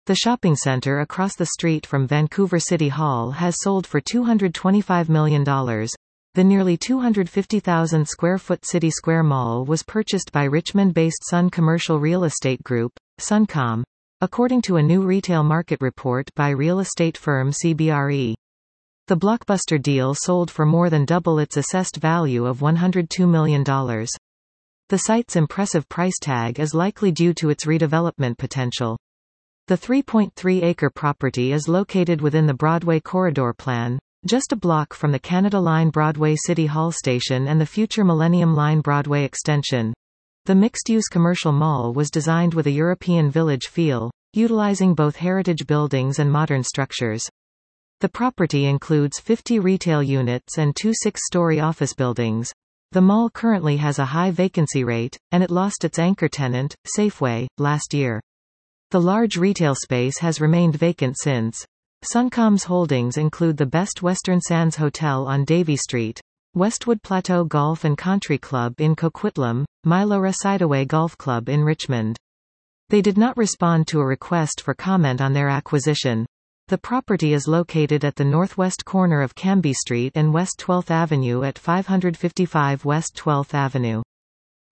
The shopping center across the street from Vancouver City Hall has sold for $225 million. The nearly 250,000 square foot City Square Mall was purchased by Richmond-based Sun Commercial Real Estate Group, Suncom, according to a new retail market report by real estate firm CBRE. The blockbuster deal sold for more than double its assessed value of $102 million. The site's impressive price tag is likely due to its redevelopment potential. The 3.3-acre property is located within the Broadway Corridor Plan, just a block from the Canada Line Broadway City Hall station and the future Millennium Line Broadway extension. The mixed-use commercial mall was designed with a European village feel, utilizing both heritage buildings and modern structures. The property includes 50 retail units and 2 6-story office buildings. The mall currently has a high vacancy rate, and it lost its anchor tenant, Safeway, last year. The large retail space has remained vacant since. Suncom's holdings include the Best Western Sands Hotel on Davie Street, Westwood Plateau Golf and Country Club in Coquitlam, Mylora Sideaway Golf Club in Richmond. They did not respond to a request for comment on their acquisition. The property is located at the northwest corner of Cambie Street and West 12th Avenue at 555 West 12th Avenue.